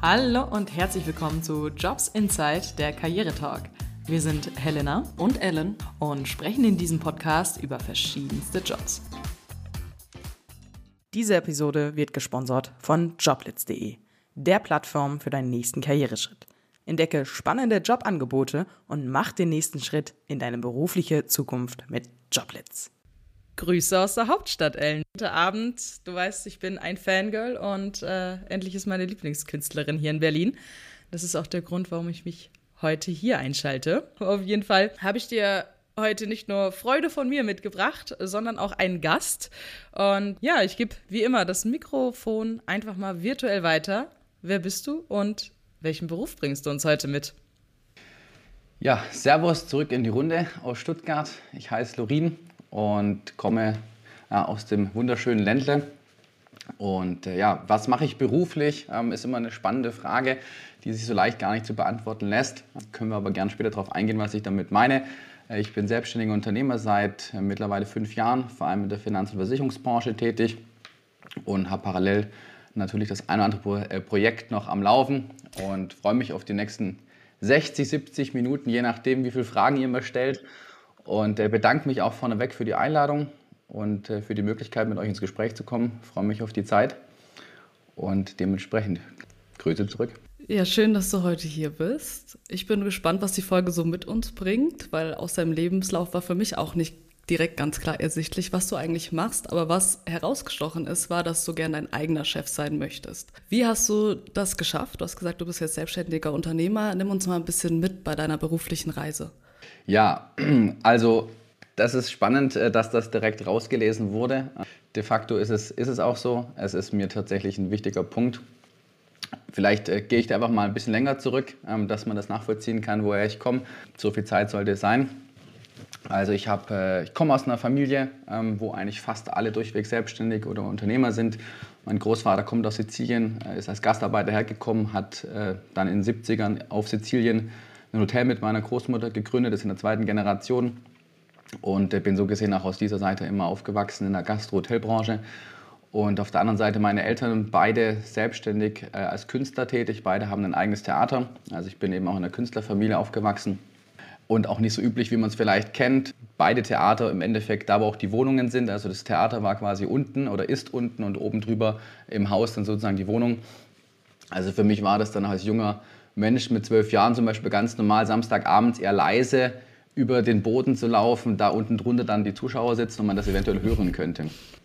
Hallo und herzlich willkommen zu Jobs Inside, der Karrieretalk. Wir sind Helena und Ellen und sprechen in diesem Podcast über verschiedenste Jobs. Diese Episode wird gesponsert von joblitz.de, der Plattform für deinen nächsten Karriereschritt. Entdecke spannende Jobangebote und mach den nächsten Schritt in deine berufliche Zukunft mit Joblitz. Grüße aus der Hauptstadt, Ellen. Heute Abend, du weißt, ich bin ein Fangirl und endlich ist meine Lieblingskünstlerin hier in Berlin. Das ist auch der Grund, warum ich mich heute hier einschalte. Auf jeden Fall habe ich dir heute nicht nur Freude von mir mitgebracht, sondern auch einen Gast. Und ja, ich gebe wie immer das Mikrofon einfach mal virtuell weiter. Wer bist du und welchen Beruf bringst du uns heute mit? Ja, Servus zurück in die Runde aus Stuttgart. Ich heiße Lorin und komme aus dem wunderschönen Ländle. Und was mache ich beruflich, ist immer eine spannende Frage, die sich so leicht gar nicht zu beantworten lässt. Können wir aber gerne später darauf eingehen, was ich damit meine. Ich bin selbstständiger Unternehmer seit mittlerweile 5 Jahren, vor allem in der Finanz- und Versicherungsbranche tätig und habe parallel natürlich das ein oder andere Projekt noch am Laufen und freue mich auf die nächsten 60, 70 Minuten, je nachdem, wie viele Fragen ihr mir stellt. Und bedanke mich auch vorneweg für die Einladung und für die Möglichkeit, mit euch ins Gespräch zu kommen. Freue mich auf die Zeit und dementsprechend Grüße zurück. Ja, schön, dass du heute hier bist. Ich bin gespannt, was die Folge so mit uns bringt, weil aus deinem Lebenslauf war für mich auch nicht direkt ganz klar ersichtlich, was du eigentlich machst. Aber was herausgestochen ist, war, dass du gerne dein eigener Chef sein möchtest. Wie hast du das geschafft? Du hast gesagt, du bist jetzt selbstständiger Unternehmer. Nimm uns mal ein bisschen mit bei deiner beruflichen Reise. Ja, also das ist spannend, dass das direkt rausgelesen wurde. De facto ist es auch so. Es ist mir tatsächlich ein wichtiger Punkt. Vielleicht gehe ich da einfach mal ein bisschen länger zurück, dass man das nachvollziehen kann, woher ich komme. So viel Zeit sollte es sein. Also ich komme aus einer Familie, wo eigentlich fast alle durchweg selbstständig oder Unternehmer sind. Mein Großvater kommt aus Sizilien, ist als Gastarbeiter hergekommen, hat dann in den 70ern auf Sizilien ein Hotel mit meiner Großmutter gegründet, ist in der 2. Generation. Und bin so gesehen auch aus dieser Seite immer aufgewachsen in der Gastro-Hotelbranche. Und auf der anderen Seite meine Eltern, beide selbstständig als Künstler tätig, beide haben ein eigenes Theater. Also ich bin eben auch in einer Künstlerfamilie aufgewachsen. Und auch nicht so üblich, wie man es vielleicht kennt. Beide Theater im Endeffekt, da wo auch die Wohnungen sind. Also das Theater war quasi unten oder ist unten und oben drüber im Haus dann sozusagen die Wohnung. Also für mich war das dann als junger Mensch mit 12 Jahren zum Beispiel ganz normal, Samstagabends eher leise über den Boden zu laufen, da unten drunter dann die Zuschauer sitzen und man das eventuell hören könnte.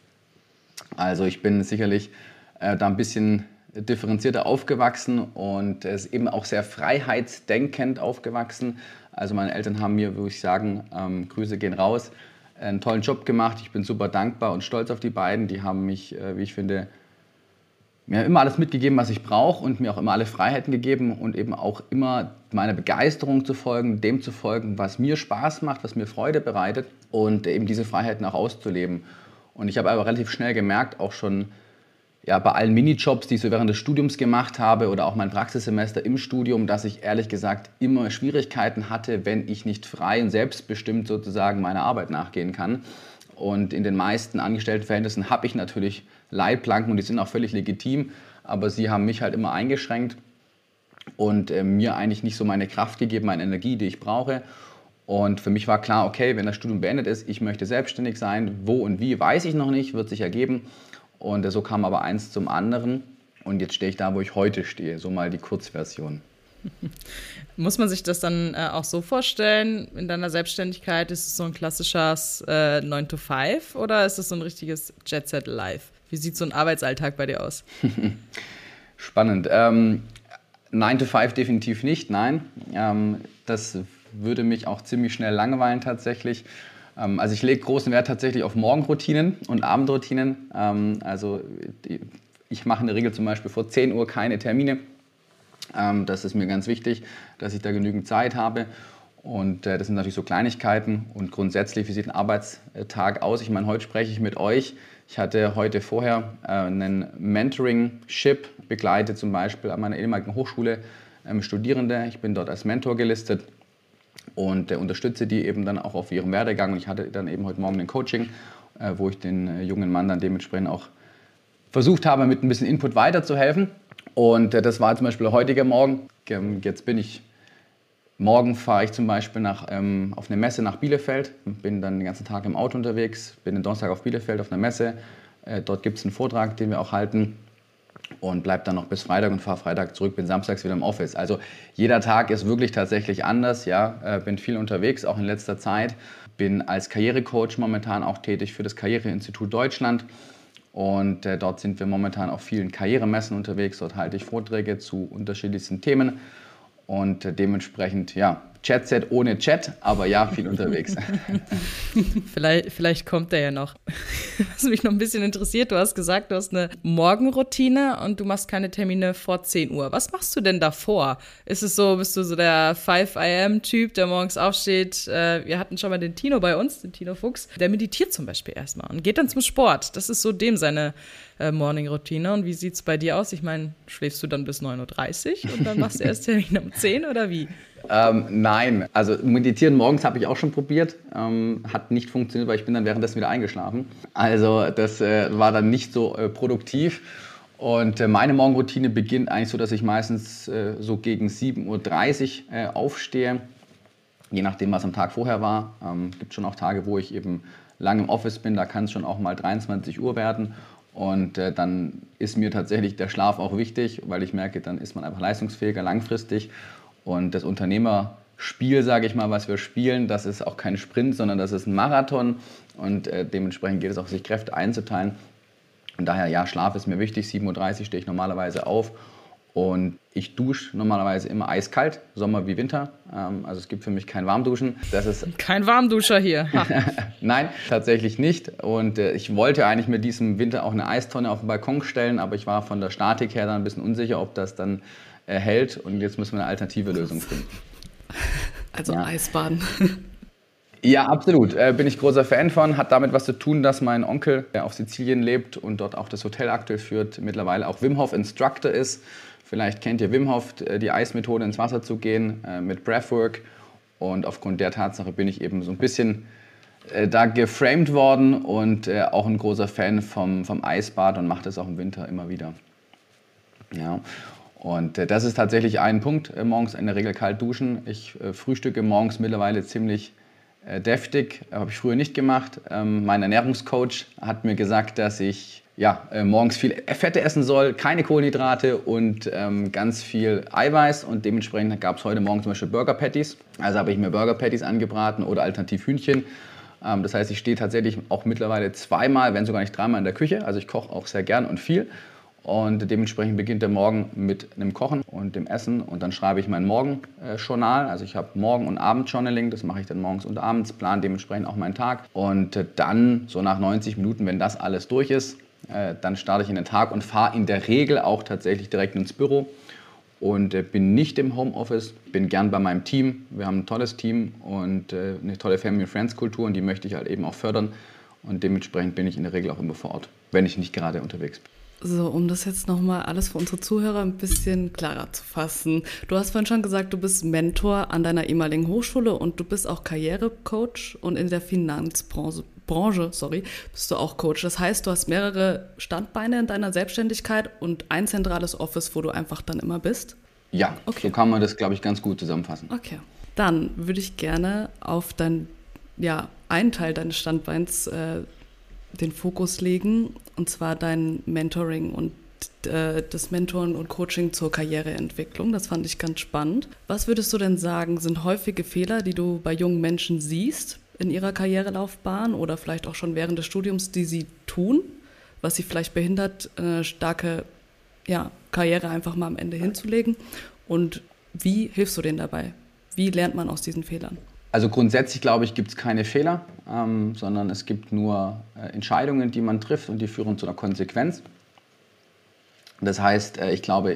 Also ich bin sicherlich da ein bisschen differenzierter aufgewachsen und ist eben auch sehr freiheitsdenkend aufgewachsen. Also meine Eltern haben mir, würde ich sagen, Grüße gehen raus, einen tollen Job gemacht. Ich bin super dankbar und stolz auf die beiden. Die haben mich, wie ich finde, mir immer alles mitgegeben, was ich brauche und mir auch immer alle Freiheiten gegeben und eben auch immer meiner Begeisterung zu folgen, dem zu folgen, was mir Spaß macht, was mir Freude bereitet und eben diese Freiheiten auch auszuleben. Und ich habe aber relativ schnell gemerkt, auch schon bei allen Minijobs, die ich so während des Studiums gemacht habe oder auch mein Praxissemester im Studium, dass ich ehrlich gesagt immer Schwierigkeiten hatte, wenn ich nicht frei und selbstbestimmt sozusagen meiner Arbeit nachgehen kann. Und in den meisten Angestelltenverhältnissen habe ich natürlich Leitplanken und die sind auch völlig legitim, aber sie haben mich halt immer eingeschränkt und mir eigentlich nicht so meine Kraft gegeben, meine Energie, die ich brauche. Und für mich war klar, okay, wenn das Studium beendet ist, ich möchte selbstständig sein. Wo und wie, weiß ich noch nicht, wird sich ergeben. Und so kam aber eins zum anderen. Und jetzt stehe ich da, wo ich heute stehe. So mal die Kurzversion. Muss man sich das dann auch so vorstellen, in deiner Selbstständigkeit ist es so ein klassisches 9-to-5 oder ist es so ein richtiges Jet-Set-Life? Wie sieht so ein Arbeitsalltag bei dir aus? Spannend. 9-to-5 definitiv nicht, nein. Das würde mich auch ziemlich schnell langweilen tatsächlich. Also ich lege großen Wert tatsächlich auf Morgenroutinen und Abendroutinen. Also ich mache in der Regel zum Beispiel vor 10 Uhr keine Termine. Das ist mir ganz wichtig, dass ich da genügend Zeit habe. Und das sind natürlich so Kleinigkeiten. Und grundsätzlich, wie sieht ein Arbeitstag aus? Ich meine, heute spreche ich mit euch. Ich hatte heute vorher einen Mentoring-Ship begleitet, zum Beispiel an meiner ehemaligen Hochschule Studierende. Ich bin dort als Mentor gelistet und unterstütze die eben dann auch auf ihrem Werdegang. Und ich hatte dann eben heute Morgen ein Coaching, wo ich den jungen Mann dann dementsprechend auch versucht habe, mit ein bisschen Input weiterzuhelfen. Und das war zum Beispiel der heutige Morgen. Morgen fahre ich zum Beispiel auf eine Messe nach Bielefeld, bin dann den ganzen Tag im Auto unterwegs, bin den Donnerstag auf Bielefeld auf einer Messe. Dort gibt es einen Vortrag, den wir auch halten und bleibe dann noch bis Freitag und fahre Freitag zurück, bin samstags wieder im Office. Also jeder Tag ist wirklich tatsächlich anders, ja, bin viel unterwegs, auch in letzter Zeit. Bin als Karrierecoach momentan auch tätig für das Karriereinstitut Deutschland. Und dort sind wir momentan auf vielen Karrieremessen unterwegs. Dort halte ich Vorträge zu unterschiedlichsten Themen. Und dementsprechend, ja, Chatset ohne Chat, aber ja, viel unterwegs. Vielleicht kommt der ja noch. Was mich noch ein bisschen interessiert, du hast gesagt, du hast eine Morgenroutine und du machst keine Termine vor 10 Uhr. Was machst du denn davor? Ist es so, bist du so der 5 AM-Typ, der morgens aufsteht? Wir hatten schon mal den Tino bei uns, den Tino Fuchs. Der meditiert zum Beispiel erstmal und geht dann zum Sport. Das ist so seine Morning-Routine. Und wie sieht es bei dir aus? Ich meine, schläfst du dann bis 9:30 Uhr und dann machst du erst Termin um 10 oder wie? Nein, also meditieren morgens habe ich auch schon probiert, hat nicht funktioniert, weil ich bin dann währenddessen wieder eingeschlafen. Also das war dann nicht so produktiv und meine Morgenroutine beginnt eigentlich so, dass ich meistens so gegen 7:30 Uhr aufstehe, je nachdem, was am Tag vorher war. Gibt schon auch Tage, wo ich eben lang im Office bin, da kann es schon auch mal 23 Uhr werden. Und dann ist mir tatsächlich der Schlaf auch wichtig, weil ich merke, dann ist man einfach leistungsfähiger langfristig. Und das Unternehmerspiel, sage ich mal, was wir spielen, das ist auch kein Sprint, sondern das ist ein Marathon. Und dementsprechend geht es auch, sich Kräfte einzuteilen. Und daher, ja, Schlaf ist mir wichtig. 7:30 Uhr stehe ich normalerweise auf. Und ich dusche normalerweise immer eiskalt, Sommer wie Winter. Also es gibt für mich kein Warmduschen. Das ist kein Warmduscher hier. Nein, tatsächlich nicht. Und ich wollte eigentlich mit diesem Winter auch eine Eistonne auf den Balkon stellen, aber ich war von der Statik her dann ein bisschen unsicher, ob das dann hält. Und jetzt müssen wir eine alternative Lösung finden. Also ja. Eisbaden. Ja, absolut. Bin ich großer Fan von. Hat damit was zu tun, dass mein Onkel, der auf Sizilien lebt und dort auch das Hotel aktuell führt, mittlerweile auch Wim Hof Instructor ist. Vielleicht kennt ihr Wim Hof, die Eismethode, ins Wasser zu gehen mit Breathwork. Und aufgrund der Tatsache bin ich eben so ein bisschen da geframed worden und auch ein großer Fan vom Eisbad und mache das auch im Winter immer wieder. Ja. Und das ist tatsächlich ein Punkt, morgens in der Regel kalt duschen. Ich frühstücke morgens mittlerweile ziemlich deftig, habe ich früher nicht gemacht. Mein Ernährungscoach hat mir gesagt, dass ich morgens viel Fette essen soll, keine Kohlenhydrate und ganz viel Eiweiß. Und dementsprechend gab es heute Morgen zum Beispiel Burger Patties. Also habe ich mir Burger Patties angebraten oder alternativ Hühnchen. Das heißt, ich stehe tatsächlich auch mittlerweile 2-mal, wenn sogar nicht 3-mal in der Küche. Also ich koche auch sehr gern und viel. Und dementsprechend beginnt der Morgen mit einem Kochen und dem Essen. Und dann schreibe ich mein Morgenjournal. Also ich habe Morgen- und Abendjournaling. Das mache ich dann morgens und abends, plane dementsprechend auch meinen Tag. Und dann, so nach 90 Minuten, wenn das alles durch ist, dann starte ich in den Tag und fahre in der Regel auch tatsächlich direkt ins Büro. Und bin nicht im Homeoffice, bin gern bei meinem Team. Wir haben ein tolles Team und eine tolle Family-Friends-Kultur. Und die möchte ich halt eben auch fördern. Und dementsprechend bin ich in der Regel auch immer vor Ort, wenn ich nicht gerade unterwegs bin. So, um das jetzt nochmal alles für unsere Zuhörer ein bisschen klarer zu fassen. Du hast vorhin schon gesagt, du bist Mentor an deiner ehemaligen Hochschule und du bist auch Karrierecoach und in der Finanzbranche bist du auch Coach. Das heißt, du hast mehrere Standbeine in deiner Selbstständigkeit und ein zentrales Office, wo du einfach dann immer bist? Ja, okay. So kann man das, glaube ich, ganz gut zusammenfassen. Okay, dann würde ich gerne auf einen Teil deines Standbeins den Fokus legen, und zwar dein Mentoring und das Mentoren und Coaching zur Karriereentwicklung. Das fand ich ganz spannend. Was würdest du denn sagen, sind häufige Fehler, die du bei jungen Menschen siehst in ihrer Karrierelaufbahn oder vielleicht auch schon während des Studiums, die sie tun, was sie vielleicht behindert, eine starke Karriere einfach mal am Ende hinzulegen? Und wie hilfst du denen dabei? Wie lernt man aus diesen Fehlern? Also grundsätzlich, glaube ich, gibt es keine Fehler, sondern es gibt nur Entscheidungen, die man trifft und die führen zu einer Konsequenz. Das heißt, ich glaube,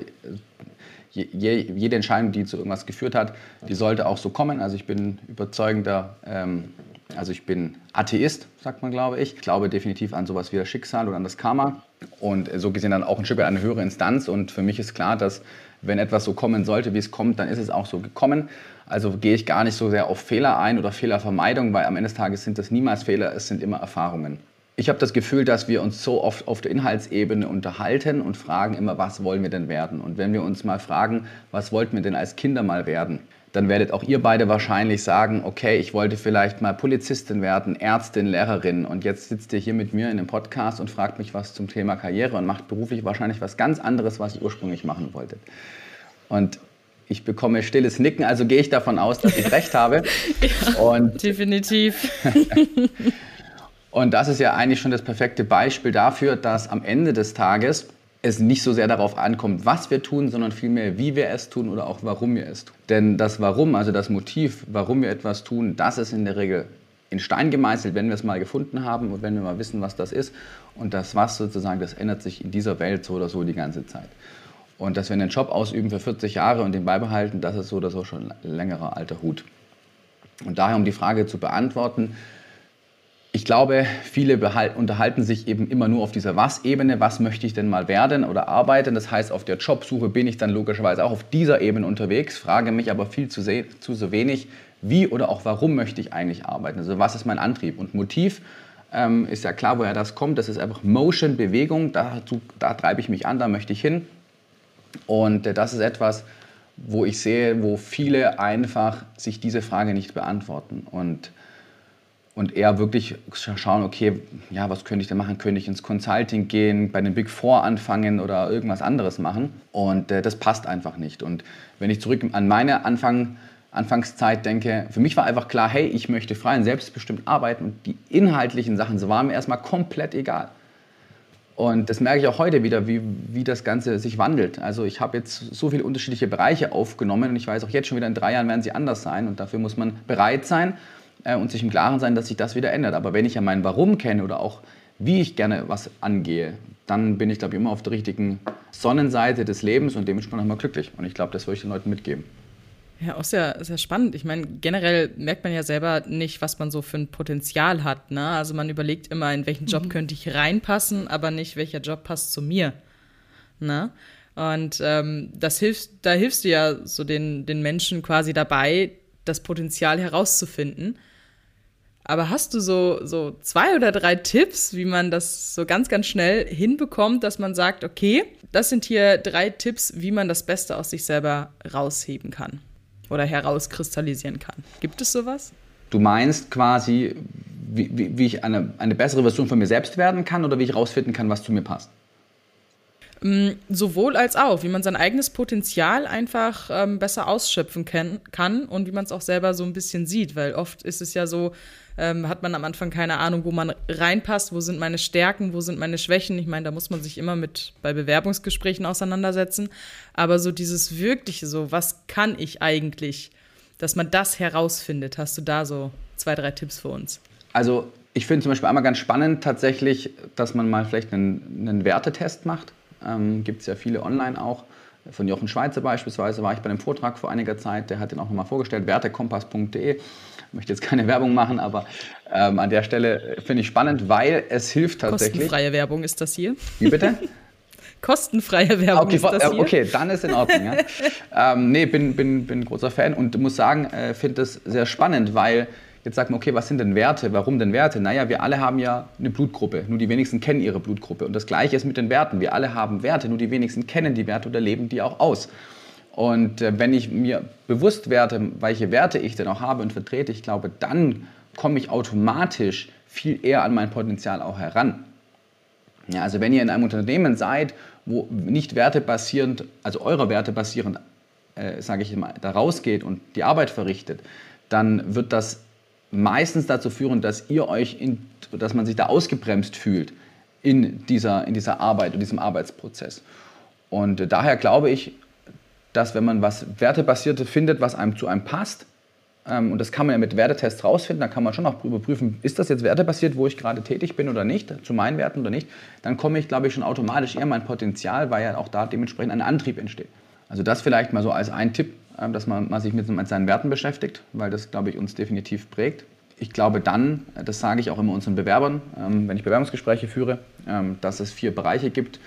jede Entscheidung, die zu irgendwas geführt hat, die sollte auch so kommen. Also ich bin überzeugender, ich bin Atheist, sagt man, glaube ich. Ich glaube definitiv an sowas wie das Schicksal oder an das Karma und so gesehen dann auch ein Stück weit an eine höhere Instanz. Und für mich ist klar, dass wenn etwas so kommen sollte, wie es kommt, dann ist es auch so gekommen. Also gehe ich gar nicht so sehr auf Fehler ein oder Fehlervermeidung, weil am Ende des Tages sind das niemals Fehler, es sind immer Erfahrungen. Ich habe das Gefühl, dass wir uns so oft auf der Inhaltsebene unterhalten und fragen immer, was wollen wir denn werden? Und wenn wir uns mal fragen, was wollten wir denn als Kinder mal werden, dann werdet auch ihr beide wahrscheinlich sagen, okay, ich wollte vielleicht mal Polizistin werden, Ärztin, Lehrerin und jetzt sitzt ihr hier mit mir in einem Podcast und fragt mich was zum Thema Karriere und macht beruflich wahrscheinlich was ganz anderes, was ihr ursprünglich machen wolltet. Und ich bekomme stilles Nicken, also gehe ich davon aus, dass ich recht habe. Ja, und definitiv. Und das ist ja eigentlich schon das perfekte Beispiel dafür, dass am Ende des Tages es nicht so sehr darauf ankommt, was wir tun, sondern vielmehr, wie wir es tun oder auch warum wir es tun. Denn das Warum, also das Motiv, warum wir etwas tun, das ist in der Regel in Stein gemeißelt, wenn wir es mal gefunden haben und wenn wir mal wissen, was das ist. Und das Was sozusagen, das ändert sich in dieser Welt so oder so die ganze Zeit. Und dass wir einen Job ausüben für 40 Jahre und den beibehalten, das ist so oder so schon ein längerer alter Hut. Und daher, um die Frage zu beantworten, ich glaube, viele unterhalten sich eben immer nur auf dieser Was-Ebene, was möchte ich denn mal werden oder arbeiten. Das heißt, auf der Jobsuche bin ich dann logischerweise auch auf dieser Ebene unterwegs, frage mich aber viel zu wenig, wie oder auch warum möchte ich eigentlich arbeiten. Also was ist mein Antrieb? Und Motiv ist ja klar, woher das kommt. Das ist einfach Motion, Bewegung, da treibe ich mich an, da möchte ich hin. Und das ist etwas, wo ich sehe, wo viele einfach sich diese Frage nicht beantworten. Und eher wirklich schauen, okay, ja, was könnte ich denn machen? Könnte ich ins Consulting gehen, bei den Big Four anfangen oder irgendwas anderes machen? Und das passt einfach nicht. Und wenn ich zurück an meine Anfangszeit denke, für mich war einfach klar, hey, ich möchte frei und selbstbestimmt arbeiten und die inhaltlichen Sachen, so waren mir erstmal komplett egal. Und das merke ich auch heute wieder, wie das Ganze sich wandelt. Also ich habe jetzt so viele unterschiedliche Bereiche aufgenommen und ich weiß auch jetzt schon wieder, in 3 Jahren werden sie anders sein und dafür muss man bereit sein, und sich im Klaren sein, dass sich das wieder ändert. Aber wenn ich ja mein Warum kenne oder auch wie ich gerne was angehe, dann bin ich, glaube ich, immer auf der richtigen Sonnenseite des Lebens und dementsprechend immer glücklich. Und ich glaube, das würde ich den Leuten mitgeben. Ja, auch sehr, sehr spannend. Ich meine, generell merkt man ja selber nicht, was man so für ein Potenzial hat, ne? Also man überlegt immer, in welchen Job könnte ich reinpassen, aber nicht, welcher Job passt zu mir, ne? Und da hilfst du ja so den Menschen quasi dabei, das Potenzial herauszufinden. Aber hast du so 2 oder 3 Tipps, wie man das so ganz, ganz schnell hinbekommt, dass man sagt, okay, das sind hier 3 Tipps, wie man das Beste aus sich selber rausheben kann oder herauskristallisieren kann. Gibt es sowas? Du meinst quasi, wie ich eine bessere Version von mir selbst werden kann oder wie ich rausfinden kann, was zu mir passt? Sowohl als auch, wie man sein eigenes Potenzial einfach besser ausschöpfen kann und wie man es auch selber so ein bisschen sieht, weil oft ist es ja so, hat man am Anfang keine Ahnung, wo man reinpasst, wo sind meine Stärken, wo sind meine Schwächen. Ich meine, da muss man sich immer bei Bewerbungsgesprächen auseinandersetzen, aber so dieses Wirkliche, so was kann ich eigentlich, dass man das herausfindet. Hast du da so 2, 3 Tipps für uns? Also ich finde zum Beispiel einmal ganz spannend tatsächlich, dass man mal vielleicht einen Wertetest macht. Gibt es ja viele online auch. Von Jochen Schweizer beispielsweise war ich bei einem Vortrag vor einiger Zeit, der hat den auch nochmal vorgestellt, wertekompass.de. Ich möchte jetzt keine Werbung machen, aber an der Stelle finde ich spannend, weil es hilft tatsächlich. Kostenfreie Werbung ist das hier. Wie bitte? Kostenfreie Werbung ist das hier. Okay, dann ist in Ordnung. Ja. Bin großer Fan und muss sagen, finde es sehr spannend, weil jetzt sagt man, okay, was sind denn Werte? Warum denn Werte? Naja, wir alle haben ja eine Blutgruppe, nur die wenigsten kennen ihre Blutgruppe. Und das Gleiche ist mit den Werten. Wir alle haben Werte, nur die wenigsten kennen die Werte oder leben die auch aus. Und wenn ich mir bewusst werde, welche Werte ich denn auch habe und vertrete, ich glaube, dann komme ich automatisch viel eher an mein Potenzial auch heran. Ja, also wenn ihr in einem Unternehmen seid, wo nicht wertebasierend, also eure Werte basierend, sage ich mal, da rausgeht und die Arbeit verrichtet, dann wird das meistens dazu führen, dass dass man sich da ausgebremst fühlt in dieser Arbeit, in diesem Arbeitsprozess. Und daher glaube ich, dass wenn man was Wertebasiertes findet, was zu einem passt, und das kann man ja mit Wertetests rausfinden, da kann man schon auch überprüfen, ist das jetzt wertebasiert, wo ich gerade tätig bin oder nicht, zu meinen Werten oder nicht, dann komme ich, glaube ich, schon automatisch eher an mein Potenzial, weil ja auch da dementsprechend ein Antrieb entsteht. Also das vielleicht mal so als ein Tipp, dass man sich mit seinen Werten beschäftigt, weil das, glaube ich, uns definitiv prägt. Ich glaube dann, das sage ich auch immer unseren Bewerbern, wenn ich Bewerbungsgespräche führe, dass es 4 Bereiche gibt.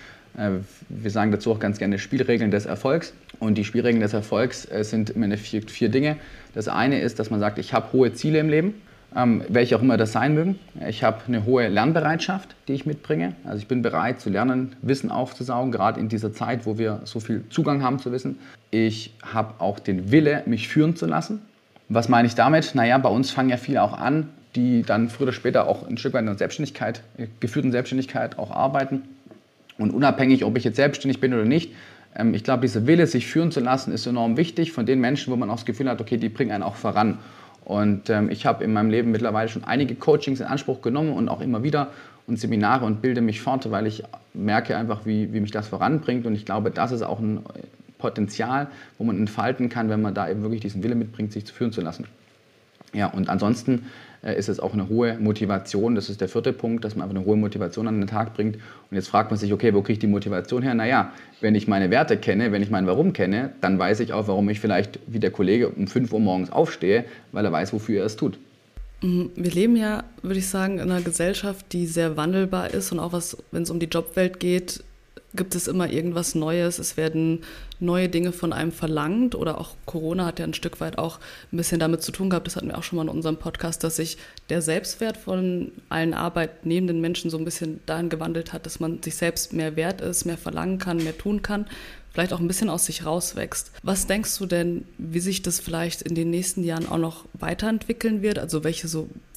Wir sagen dazu auch ganz gerne Spielregeln des Erfolgs. Und die Spielregeln des Erfolgs sind im Endeffekt 4 Dinge. Das eine ist, dass man sagt, ich habe hohe Ziele im Leben. welche auch immer das sein mögen. Ich habe eine hohe Lernbereitschaft, die ich mitbringe. Also ich bin bereit zu lernen, Wissen aufzusaugen, gerade in dieser Zeit, wo wir so viel Zugang haben zu Wissen. Ich habe auch den Wille, mich führen zu lassen. Was meine ich damit? Naja, bei uns fangen ja viele auch an, die dann früher oder später auch ein Stück weit in der Selbstständigkeit, geführten Selbstständigkeit auch arbeiten. Und unabhängig, ob ich jetzt selbstständig bin oder nicht, ich glaube, dieser Wille, sich führen zu lassen, ist enorm wichtig von den Menschen, wo man auch das Gefühl hat, okay, die bringen einen auch voran. Und ich habe in meinem Leben mittlerweile schon einige Coachings in Anspruch genommen und auch immer wieder und Seminare und bilde mich fort, weil ich merke einfach, wie mich das voranbringt. Und ich glaube, das ist auch ein Potenzial, wo man entfalten kann, wenn man da eben wirklich diesen Wille mitbringt, sich führen zu lassen. Ja, und ansonsten ist es auch eine hohe Motivation. Das ist der 4. Punkt, dass man einfach eine hohe Motivation an den Tag bringt. Und jetzt fragt man sich, okay, wo kriege ich die Motivation her? Naja, wenn ich meine Werte kenne, wenn ich mein Warum kenne, dann weiß ich auch, warum ich vielleicht wie der Kollege um 5 Uhr morgens aufstehe, weil er weiß, wofür er es tut. Wir leben ja, würde ich sagen, in einer Gesellschaft, die sehr wandelbar ist und auch wenn es um die Jobwelt geht, gibt es immer irgendwas Neues, es werden neue Dinge von einem verlangt oder auch Corona hat ja ein Stück weit auch ein bisschen damit zu tun gehabt, das hatten wir auch schon mal in unserem Podcast, dass sich der Selbstwert von allen arbeitnehmenden Menschen so ein bisschen dahin gewandelt hat, dass man sich selbst mehr wert ist, mehr verlangen kann, mehr tun kann, vielleicht auch ein bisschen aus sich rauswächst. Was denkst du denn, wie sich das vielleicht in den nächsten Jahren auch noch weiterentwickeln wird? Also welche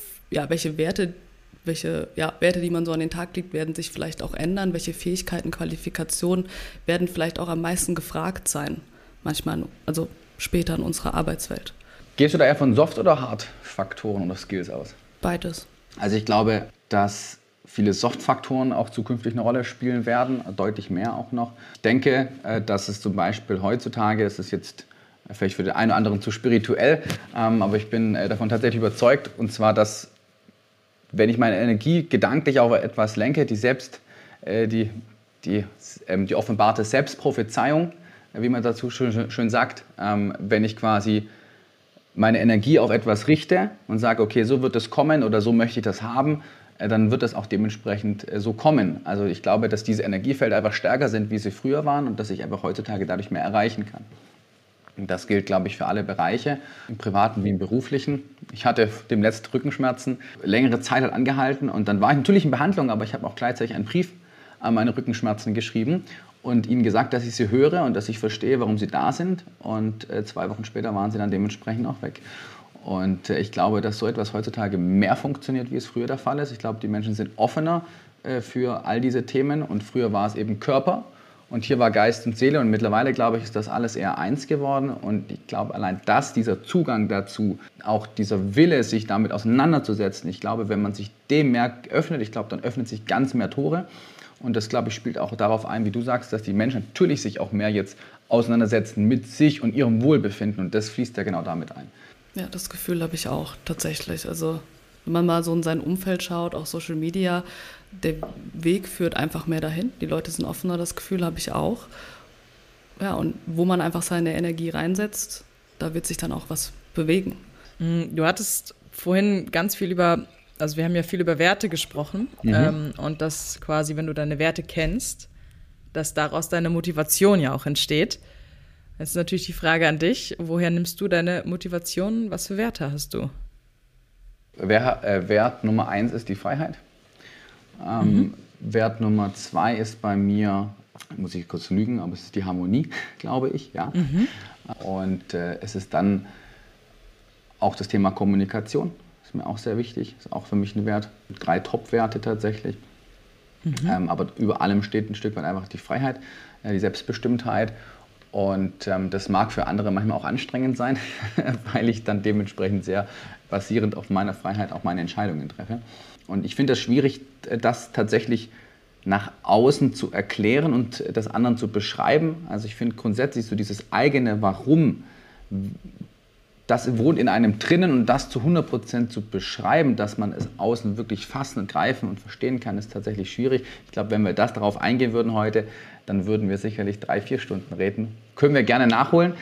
Werte, die man so an den Tag legt, werden sich vielleicht auch ändern? Welche Fähigkeiten, Qualifikationen werden vielleicht auch am meisten gefragt sein? Manchmal, also später in unserer Arbeitswelt. Gehst du da eher von Soft- oder Hard-Faktoren oder Skills aus? Beides. Also ich glaube, dass viele Soft-Faktoren auch zukünftig eine Rolle spielen werden, deutlich mehr auch noch. Ich denke, dass es zum Beispiel heutzutage, das ist jetzt vielleicht für den einen oder anderen zu spirituell, aber ich bin davon tatsächlich überzeugt, und zwar, dass wenn ich meine Energie gedanklich auf etwas lenke, die offenbarte Selbstprophezeiung, wie man dazu schön sagt, wenn ich quasi meine Energie auf etwas richte und sage, okay, so wird es kommen oder so möchte ich das haben, dann wird es auch dementsprechend so kommen. Also ich glaube, dass diese Energiefelder einfach stärker sind, wie sie früher waren und dass ich einfach heutzutage dadurch mehr erreichen kann. Und das gilt, glaube ich, für alle Bereiche, im privaten wie im beruflichen. Ich hatte demnächst Rückenschmerzen, längere Zeit hat angehalten und dann war ich natürlich in Behandlung, aber ich habe auch gleichzeitig einen Brief an meine Rückenschmerzen geschrieben und ihnen gesagt, dass ich sie höre und dass ich verstehe, warum sie da sind. Und 2 Wochen später waren sie dann dementsprechend auch weg. Und ich glaube, dass so etwas heutzutage mehr funktioniert, wie es früher der Fall ist. Ich glaube, die Menschen sind offener für all diese Themen und früher war es eben Körper. Und hier war Geist und Seele und mittlerweile, glaube ich, ist das alles eher eins geworden. Und ich glaube, allein dieser Zugang dazu, auch dieser Wille, sich damit auseinanderzusetzen, ich glaube, wenn man sich dem mehr öffnet, ich glaube, dann öffnet sich ganz mehr Tore. Und das, glaube ich, spielt auch darauf ein, wie du sagst, dass die Menschen natürlich sich auch mehr jetzt auseinandersetzen mit sich und ihrem Wohlbefinden. Und das fließt ja genau damit ein. Ja, das Gefühl habe ich auch tatsächlich. Also wenn man mal so in sein Umfeld schaut, auch Social Media, der Weg führt einfach mehr dahin. Die Leute sind offener, das Gefühl habe ich auch. Ja, und wo man einfach seine Energie reinsetzt, da wird sich dann auch was bewegen. Du hattest vorhin ganz viel also wir haben ja viel über Werte gesprochen und dass quasi, wenn du deine Werte kennst, dass daraus deine Motivation ja auch entsteht. Jetzt ist natürlich die Frage an dich, woher nimmst du deine Motivation, was für Werte hast du? Wert Nummer 1 ist die Freiheit. Wert Nummer 2 ist bei mir, muss ich kurz lügen, aber es ist die Harmonie, glaube ich. Ja. Und es ist dann auch das Thema Kommunikation, ist mir auch sehr wichtig, ist auch für mich ein Wert. 3 Top-Werte tatsächlich. Aber über allem steht ein Stück weit einfach die Freiheit, die Selbstbestimmtheit. Und das mag für andere manchmal auch anstrengend sein, weil ich dann dementsprechend sehr basierend auf meiner Freiheit auch meine Entscheidungen treffe. Und ich finde es schwierig, das tatsächlich nach außen zu erklären und das anderen zu beschreiben. Also ich finde grundsätzlich so dieses eigene Warum, das wohnt in einem drinnen und das zu 100% zu beschreiben, dass man es außen wirklich fassen und greifen und verstehen kann, ist tatsächlich schwierig. Ich glaube, wenn wir darauf eingehen würden heute, dann würden wir sicherlich 3-4 Stunden reden. Können wir gerne nachholen.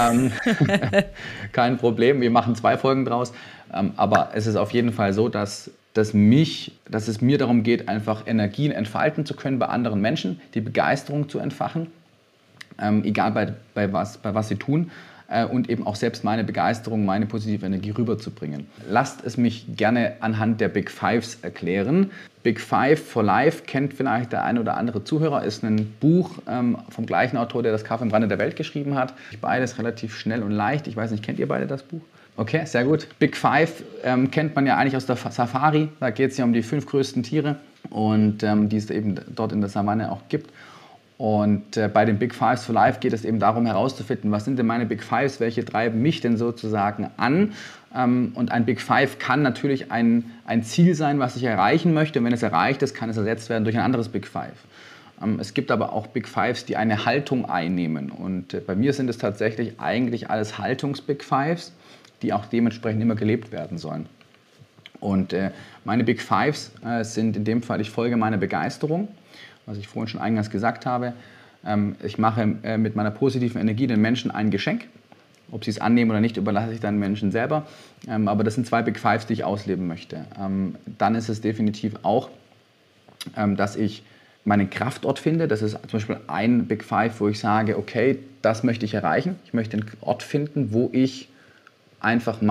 Kein Problem, wir machen 2 Folgen draus. Aber es ist auf jeden Fall so, dass es mir darum geht, einfach Energien entfalten zu können bei anderen Menschen, die Begeisterung zu entfachen, egal bei was sie tun, und eben auch selbst meine Begeisterung, meine positive Energie rüberzubringen. Lasst es mich gerne anhand der Big Fives erklären. Big Five for Life kennt vielleicht der ein oder andere Zuhörer, ist ein Buch vom gleichen Autor, der das Kaffee im Rande der Welt geschrieben hat. Beides relativ schnell und leicht. Ich weiß nicht, kennt ihr beide das Buch? Okay, sehr gut. Big Five kennt man ja eigentlich aus der Safari. Da geht es ja um die 5 größten Tiere, und die es eben dort in der Savanne auch gibt. Und bei den Big Fives for Life geht es eben darum herauszufinden, was sind denn meine Big Fives, welche treiben mich denn sozusagen an. Und ein Big Five kann natürlich ein Ziel sein, was ich erreichen möchte. Und wenn es erreicht ist, kann es ersetzt werden durch ein anderes Big Five. Es gibt aber auch Big Fives, die eine Haltung einnehmen. Und bei mir sind es tatsächlich eigentlich alles Haltungs-Big Fives, die auch dementsprechend immer gelebt werden sollen. Und meine Big Fives sind in dem Fall, ich folge meiner Begeisterung, was ich vorhin schon eingangs gesagt habe. Ich mache mit meiner positiven Energie den Menschen ein Geschenk. Ob sie es annehmen oder nicht, überlasse ich dann den Menschen selber. Aber das sind 2 Big Fives, die ich ausleben möchte. Dann ist es definitiv auch, dass ich meinen Kraftort finde. Das ist zum Beispiel ein Big Five, wo ich sage, okay, das möchte ich erreichen. Ich möchte einen Ort finden, wo ich einfach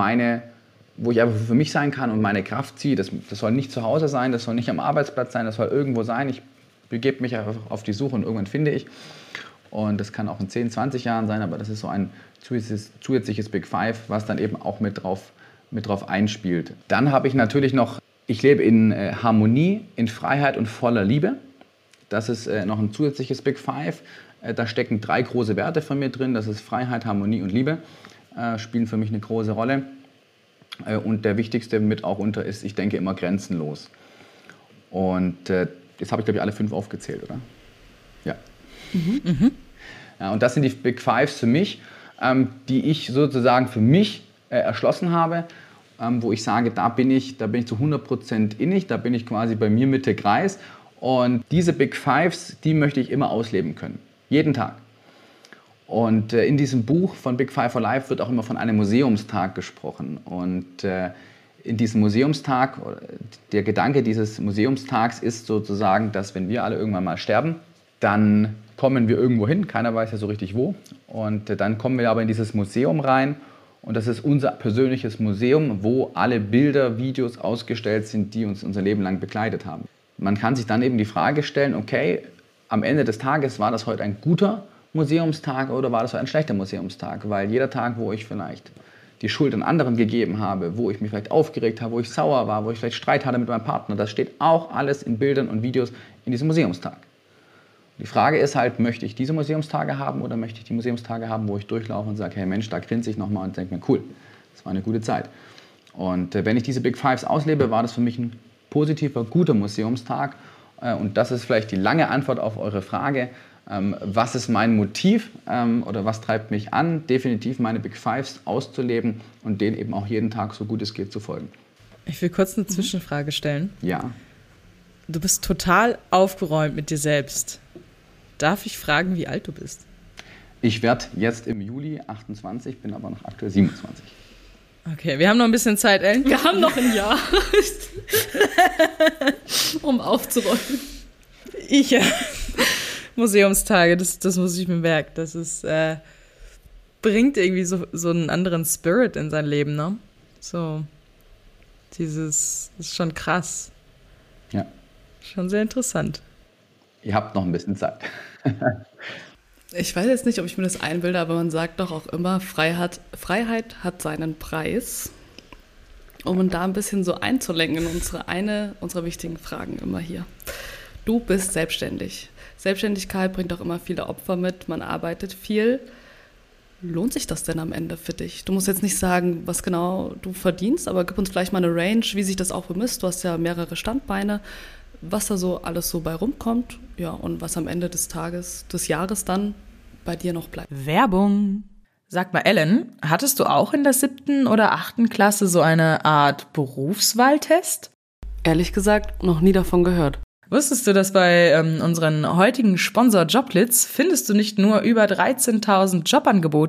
für mich sein kann und meine Kraft ziehe. Das soll nicht zu Hause sein, das soll nicht am Arbeitsplatz sein, das soll irgendwo sein. Ich begebe mich einfach auf die Suche und irgendwann finde ich. Und das kann auch in 10, 20 Jahren sein, aber das ist so ein zusätzliches Big Five, was dann eben auch mit drauf einspielt. Dann habe ich natürlich noch, ich lebe in Harmonie, in Freiheit und voller Liebe. Das ist noch ein zusätzliches Big Five. Da stecken 3 große Werte von mir drin. Das ist Freiheit, Harmonie und Liebe. Spielen für mich eine große Rolle. Und der wichtigste mit auch unter ist, ich denke immer grenzenlos. Und jetzt habe ich, glaube ich, alle 5 aufgezählt, oder? Ja. Ja, und das sind die Big Fives für mich, die ich sozusagen für mich erschlossen habe, wo ich sage, da bin ich zu 100% innig, da bin ich quasi bei mir Mitte Kreis. Und diese Big Fives, die möchte ich immer ausleben können. Jeden Tag. Und in diesem Buch von Big Five for Life wird auch immer von einem Museumstag gesprochen. Und in diesem Museumstag, der Gedanke dieses Museumstags ist sozusagen, dass wenn wir alle irgendwann mal sterben, dann kommen wir irgendwo hin, keiner weiß ja so richtig wo. Und dann kommen wir aber in dieses Museum rein und das ist unser persönliches Museum, wo alle Bilder, Videos ausgestellt sind, die uns unser Leben lang begleitet haben. Man kann sich dann eben die Frage stellen, okay, am Ende des Tages, war das heute ein guter Museumstag oder war das heute ein schlechter Museumstag? Weil jeder Tag, wo ich vielleicht die Schuld an anderen gegeben habe, wo ich mich vielleicht aufgeregt habe, wo ich sauer war, wo ich vielleicht Streit hatte mit meinem Partner, das steht auch alles in Bildern und Videos in diesem Museumstag. Die Frage ist halt, möchte ich diese Museumstage haben oder möchte ich die Museumstage haben, wo ich durchlaufe und sage, hey Mensch, da grinse ich nochmal und denke mir, cool, das war eine gute Zeit. Und wenn ich diese Big Fives auslebe, war das für mich ein positiver, guter Museumstag. Und das ist vielleicht die lange Antwort auf eure Frage. Was ist mein Motiv oder was treibt mich an, definitiv meine Big Fives auszuleben und denen eben auch jeden Tag so gut es geht zu folgen. Ich will kurz eine Zwischenfrage stellen. Ja. Du bist total aufgeräumt mit dir selbst. Darf ich fragen, wie alt du bist? Ich werde jetzt im Juli 28, bin aber noch aktuell 27. Okay, wir haben noch ein bisschen Zeit, Ellen. Wir haben noch ein Jahr, um aufzuräumen. Museumstage, das muss ich mir merken. Das ist, bringt irgendwie so einen anderen Spirit in sein Leben, ne? So, das ist schon krass. Ja. Schon sehr interessant. Ihr habt noch ein bisschen Zeit. Ich weiß jetzt nicht, ob ich mir das einbilde, aber man sagt doch auch immer, Freiheit hat seinen Preis. Um da ein bisschen so einzulenken in eine unserer wichtigen Fragen immer hier. Du bist selbstständig. Selbstständigkeit bringt auch immer viele Opfer mit, man arbeitet viel. Lohnt sich das denn am Ende für dich? Du musst jetzt nicht sagen, was genau du verdienst, aber gib uns vielleicht mal eine Range, wie sich das auch bemisst. Du hast ja mehrere Standbeine, was da so alles so bei rumkommt, ja, und was am Ende des Jahres dann bei dir noch bleibt. Werbung. Sag mal, Ellen, hattest du auch in der 7. oder 8. Klasse so eine Art Berufswahltest? Ehrlich gesagt, noch nie davon gehört. Wusstest du, dass bei unseren heutigen Sponsor Joblitz findest du nicht nur über 13.000 Jobangebote,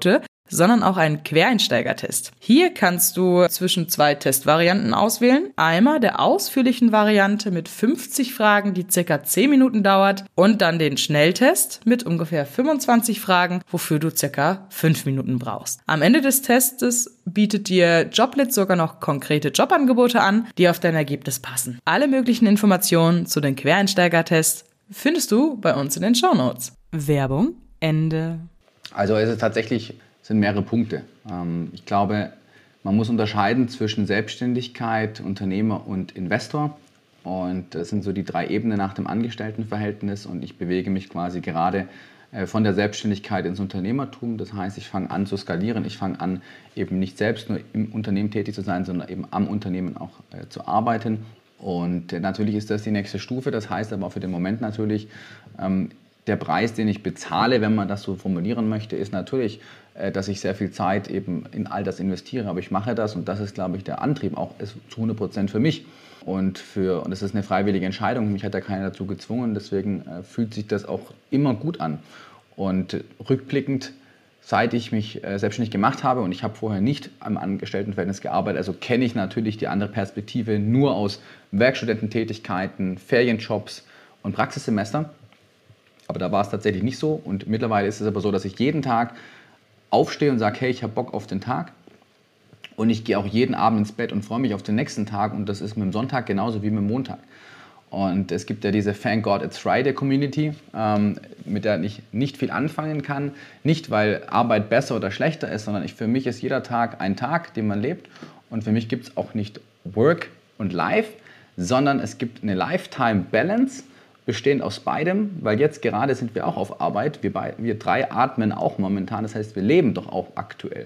sondern auch einen Quereinsteigertest. Hier kannst du zwischen 2 Testvarianten auswählen. Einmal der ausführlichen Variante mit 50 Fragen, die ca. 10 Minuten dauert, und dann den Schnelltest mit ungefähr 25 Fragen, wofür du ca. 5 Minuten brauchst. Am Ende des Testes bietet dir Joblit sogar noch konkrete Jobangebote an, die auf dein Ergebnis passen. Alle möglichen Informationen zu den Quereinsteigertests findest du bei uns in den Shownotes. Werbung, Ende. Also es ist tatsächlich, sind mehrere Punkte. Ich glaube, man muss unterscheiden zwischen Selbstständigkeit, Unternehmer und Investor. Und das sind so die 3 Ebenen nach dem Angestelltenverhältnis. Und ich bewege mich quasi gerade von der Selbstständigkeit ins Unternehmertum. Das heißt, ich fange an zu skalieren. Ich fange an, eben nicht selbst nur im Unternehmen tätig zu sein, sondern eben am Unternehmen auch zu arbeiten. Und natürlich ist das die nächste Stufe. Das heißt aber auch für den Moment natürlich, der Preis, den ich bezahle, wenn man das so formulieren möchte, ist natürlich, dass ich sehr viel Zeit eben in all das investiere. Aber ich mache das und das ist, glaube ich, der Antrieb auch zu 100% für mich. Und das ist eine freiwillige Entscheidung. Mich hat da keiner dazu gezwungen. Deswegen fühlt sich das auch immer gut an. Und rückblickend, seit ich mich selbstständig gemacht habe und ich habe vorher nicht am Angestelltenverhältnis gearbeitet, also kenne ich natürlich die andere Perspektive nur aus Werkstudententätigkeiten, Ferienjobs und Praxissemester. Aber da war es tatsächlich nicht so. Und mittlerweile ist es aber so, dass ich jeden Tag aufstehe und sage, hey, ich habe Bock auf den Tag. Und ich gehe auch jeden Abend ins Bett und freue mich auf den nächsten Tag. Und das ist mit dem Sonntag genauso wie mit dem Montag. Und es gibt ja diese Thank God It's Friday Community, mit der ich nicht viel anfangen kann. Nicht, weil Arbeit besser oder schlechter ist, sondern für mich ist jeder Tag ein Tag, den man lebt. Und für mich gibt es auch nicht Work und Life, sondern es gibt eine Lifetime Balance, bestehend aus beidem, weil jetzt gerade sind wir auch auf Arbeit. Wir 3 atmen auch momentan, das heißt, wir leben doch auch aktuell.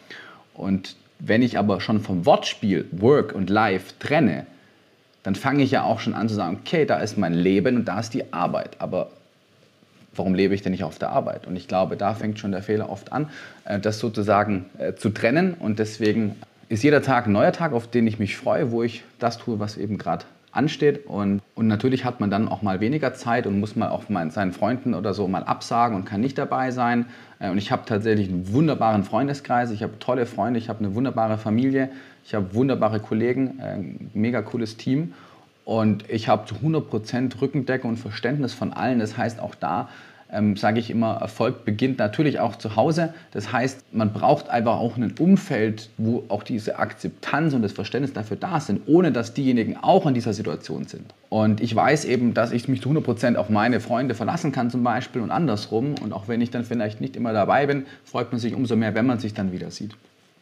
Und wenn ich aber schon vom Wortspiel Work und Life trenne, dann fange ich ja auch schon an zu sagen, okay, da ist mein Leben und da ist die Arbeit. Aber warum lebe ich denn nicht auf der Arbeit? Und ich glaube, da fängt schon der Fehler oft an, das sozusagen zu trennen. Und deswegen ist jeder Tag ein neuer Tag, auf den ich mich freue, wo ich das tue, was eben gerade ansteht. Und natürlich hat man dann auch mal weniger Zeit und muss mal auch seinen Freunden oder so mal absagen und kann nicht dabei sein. Und ich habe tatsächlich einen wunderbaren Freundeskreis, ich habe tolle Freunde, ich habe eine wunderbare Familie, ich habe wunderbare Kollegen, ein mega cooles Team. Und ich habe zu 100% Rückendeckung und Verständnis von allen. Das heißt, auch da sage ich immer, Erfolg beginnt natürlich auch zu Hause. Das heißt, man braucht einfach auch ein Umfeld, wo auch diese Akzeptanz und das Verständnis dafür da sind, ohne dass diejenigen auch in dieser Situation sind. Und ich weiß eben, dass ich mich zu 100% auf meine Freunde verlassen kann zum Beispiel und andersrum. Und auch wenn ich dann vielleicht nicht immer dabei bin, freut man sich umso mehr, wenn man sich dann wieder sieht.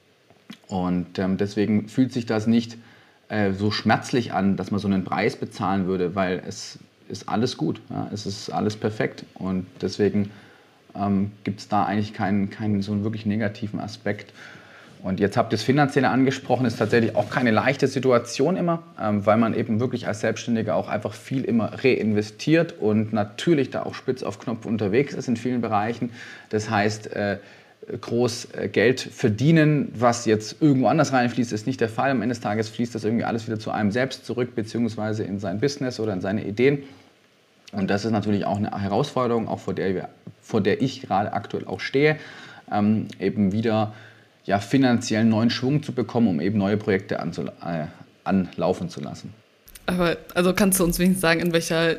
Und deswegen fühlt sich das nicht so schmerzlich an, dass man so einen Preis bezahlen würde, weil es ist alles gut, ja, es ist alles perfekt und deswegen gibt es da eigentlich keinen so einen wirklich negativen Aspekt. Und jetzt habt ihr das Finanzielle angesprochen, ist tatsächlich auch keine leichte Situation immer, weil man eben wirklich als Selbstständiger auch einfach viel immer reinvestiert und natürlich da auch spitz auf Knopf unterwegs ist in vielen Bereichen. Das heißt, groß Geld verdienen, was jetzt irgendwo anders reinfließt, ist nicht der Fall. Am Ende des Tages fließt das irgendwie alles wieder zu einem selbst zurück, beziehungsweise in sein Business oder in seine Ideen. Und das ist natürlich auch eine Herausforderung, auch vor der ich gerade aktuell auch stehe, eben wieder finanziell neuen Schwung zu bekommen, um eben neue Projekte anlaufen zu lassen. Aber also kannst du uns wenigstens sagen, in welcher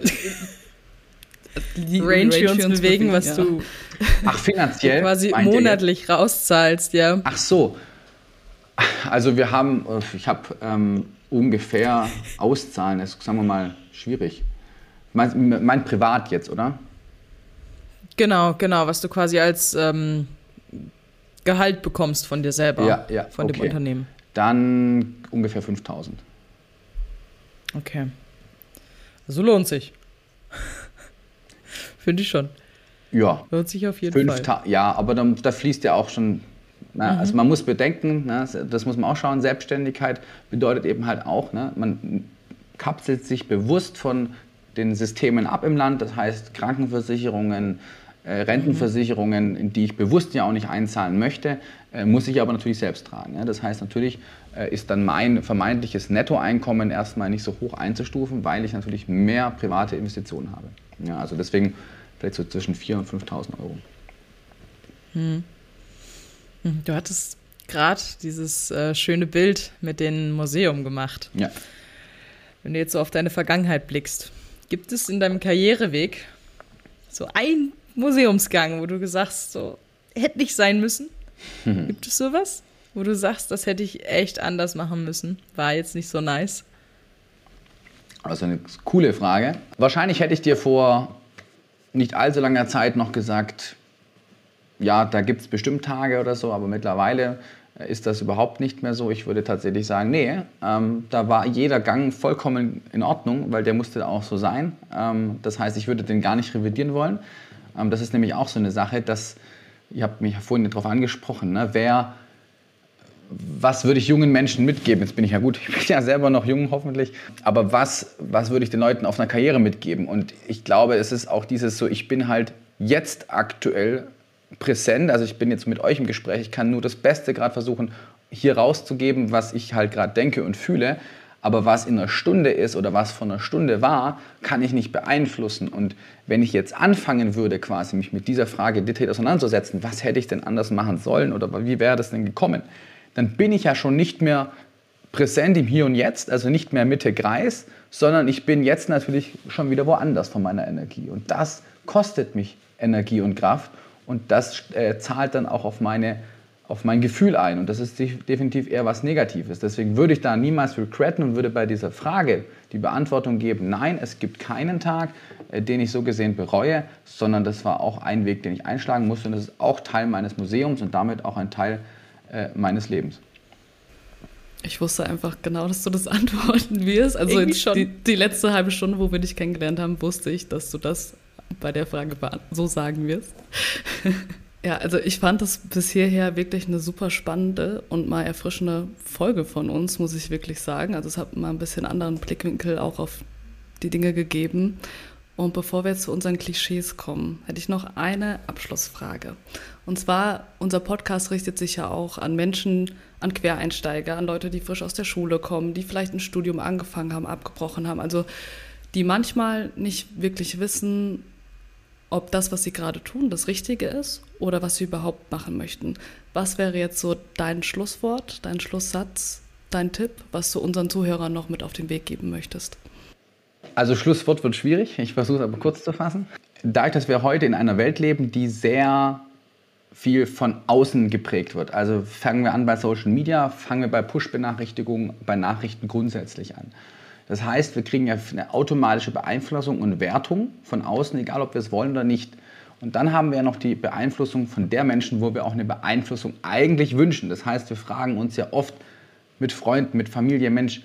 Range wir uns bewegen, was du finanziell quasi monatlich rauszahlst, ja. Ach so. Also ich habe ungefähr Auszahlen, das ist, sagen wir mal, schwierig. Mein privat jetzt, oder? Genau, was du quasi als Gehalt bekommst von dir selber, von dem Unternehmen. Dann ungefähr 5.000. Okay. So lohnt sich. Finde ich schon. Ja. Lohnt sich auf jeden Fall. Ja, aber da fließt ja auch schon, also man muss bedenken, das muss man auch schauen, Selbstständigkeit bedeutet eben halt auch, man kapselt sich bewusst von den Systemen ab im Land, das heißt Krankenversicherungen, Rentenversicherungen, in die ich bewusst ja auch nicht einzahlen möchte, muss ich aber natürlich selbst tragen. Ja? Das heißt, natürlich ist dann mein vermeintliches Nettoeinkommen erstmal nicht so hoch einzustufen, weil ich natürlich mehr private Investitionen habe. Ja, also deswegen vielleicht so zwischen 4.000 und 5.000 Euro. Du hattest gerade dieses schöne Bild mit dem Museum gemacht. Ja. Wenn du jetzt so auf deine Vergangenheit blickst, gibt es in deinem Karriereweg so einen Museumsgang, wo du sagst, so hätte nicht sein müssen? Gibt es sowas, wo du sagst, das hätte ich echt anders machen müssen? War jetzt nicht so nice? Also eine coole Frage. Wahrscheinlich hätte ich dir vor nicht allzu langer Zeit noch gesagt, ja, da gibt es bestimmt Tage oder so, aber mittlerweile ist das überhaupt nicht mehr so. Ich würde tatsächlich sagen, nee, da war jeder Gang vollkommen in Ordnung, weil der musste auch so sein. Das heißt, ich würde den gar nicht revidieren wollen. Das ist nämlich auch so eine Sache, dass, ihr habt mich vorhin darauf angesprochen, ne, was würde ich jungen Menschen mitgeben? Jetzt bin ich ja gut, ich bin ja selber noch jung hoffentlich, aber was würde ich den Leuten auf einer Karriere mitgeben? Und ich glaube, es ist auch dieses so, ich bin halt jetzt aktuell präsent, also ich bin jetzt mit euch im Gespräch, ich kann nur das Beste gerade versuchen, hier rauszugeben, was ich halt gerade denke und fühle, aber was in einer Stunde ist oder was vor einer Stunde war, kann ich nicht beeinflussen. Und wenn ich jetzt anfangen würde, quasi mich mit dieser Frage detailliert auseinanderzusetzen, was hätte ich denn anders machen sollen oder wie wäre das denn gekommen, dann bin ich ja schon nicht mehr präsent im Hier und Jetzt, also nicht mehr Mitte Kreis, sondern ich bin jetzt natürlich schon wieder woanders von meiner Energie. Und das kostet mich Energie und Kraft und das zahlt dann auch auf mein Gefühl ein. Und das ist definitiv eher was Negatives. Deswegen würde ich da niemals regretten und würde bei dieser Frage die Beantwortung geben, nein, es gibt keinen Tag, den ich so gesehen bereue, sondern das war auch ein Weg, den ich einschlagen musste und das ist auch Teil meines Museums und damit auch ein Teil meines Lebens. Ich wusste einfach genau, dass du das antworten wirst. Also jetzt die letzte halbe Stunde, wo wir dich kennengelernt haben, wusste ich, dass du das bei der Frage so sagen wirst. Ja, also ich fand das bis hierher wirklich eine super spannende und mal erfrischende Folge von uns, muss ich wirklich sagen. Also es hat mal ein bisschen anderen Blickwinkel auch auf die Dinge gegeben. Und bevor wir jetzt zu unseren Klischees kommen, hätte ich noch eine Abschlussfrage. Und zwar, unser Podcast richtet sich ja auch an Menschen, an Quereinsteiger, an Leute, die frisch aus der Schule kommen, die vielleicht ein Studium angefangen haben, abgebrochen haben. Also die manchmal nicht wirklich wissen, ob das, was sie gerade tun, das Richtige ist oder was sie überhaupt machen möchten. Was wäre jetzt so dein Schlusswort, dein Schlusssatz, dein Tipp, was du unseren Zuhörern noch mit auf den Weg geben möchtest? Also Schlusswort wird schwierig, ich versuche es aber kurz zu fassen. Dadurch, dass wir heute in einer Welt leben, die sehr viel von außen geprägt wird. Also fangen wir an bei Social Media, fangen wir bei Push-Benachrichtigungen, bei Nachrichten grundsätzlich an. Das heißt, wir kriegen ja eine automatische Beeinflussung und Wertung von außen, egal ob wir es wollen oder nicht. Und dann haben wir ja noch die Beeinflussung von der Menschen, wo wir auch eine Beeinflussung eigentlich wünschen. Das heißt, wir fragen uns ja oft mit Freunden, mit Familie, Mensch,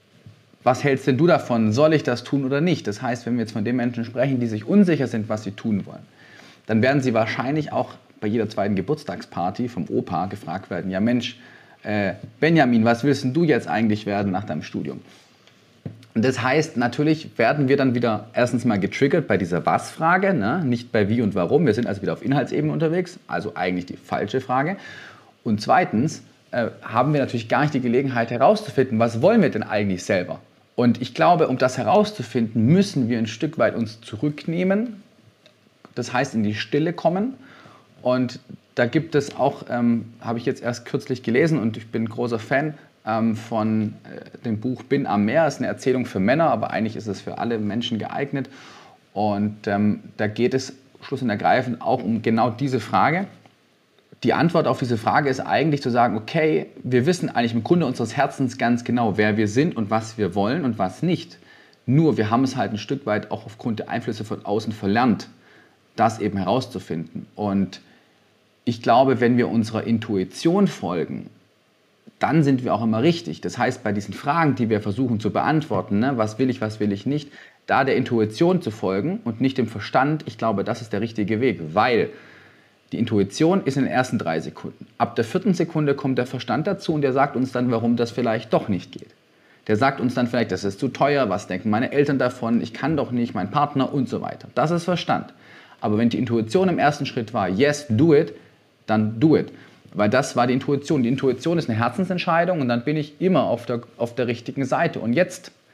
was hältst denn du davon? Soll ich das tun oder nicht? Das heißt, wenn wir jetzt von den Menschen sprechen, die sich unsicher sind, was sie tun wollen, dann werden sie wahrscheinlich auch bei jeder zweiten Geburtstagsparty vom Opa gefragt werden, ja Mensch, Benjamin, was willst denn du jetzt eigentlich werden nach deinem Studium? Und das heißt, natürlich werden wir dann wieder erstens mal getriggert bei dieser Was-Frage, ne? Nicht bei Wie und Warum. Wir sind also wieder auf Inhaltsebene unterwegs, also eigentlich die falsche Frage. Und zweitens haben wir natürlich gar nicht die Gelegenheit herauszufinden, was wollen wir denn eigentlich selber? Und ich glaube, um das herauszufinden, müssen wir ein Stück weit uns zurücknehmen. Das heißt, in die Stille kommen. Und da gibt es auch, habe ich jetzt erst kürzlich gelesen und ich bin ein großer Fan von dem Buch Bin am Meer. Das ist eine Erzählung für Männer, aber eigentlich ist es für alle Menschen geeignet. Und da geht es schluss und ergreifend auch um genau diese Frage. Die Antwort auf diese Frage ist eigentlich zu sagen, okay, wir wissen eigentlich im Grunde unseres Herzens ganz genau, wer wir sind und was wir wollen und was nicht. Nur wir haben es halt ein Stück weit auch aufgrund der Einflüsse von außen verlernt, das eben herauszufinden. Und ich glaube, wenn wir unserer Intuition folgen, dann sind wir auch immer richtig. Das heißt, bei diesen Fragen, die wir versuchen zu beantworten, ne, was will ich nicht, da der Intuition zu folgen und nicht dem Verstand, ich glaube, das ist der richtige Weg, weil die Intuition ist in den ersten 3 Sekunden. Ab der 4. Sekunde kommt der Verstand dazu und der sagt uns dann, warum das vielleicht doch nicht geht. Der sagt uns dann vielleicht, das ist zu teuer, was denken meine Eltern davon, ich kann doch nicht, mein Partner und so weiter. Das ist Verstand. Aber wenn die Intuition im ersten Schritt war, yes, do it, dann do it. Weil das war die Intuition. Die Intuition ist eine Herzensentscheidung und dann bin ich immer auf der richtigen Seite. Und jetzt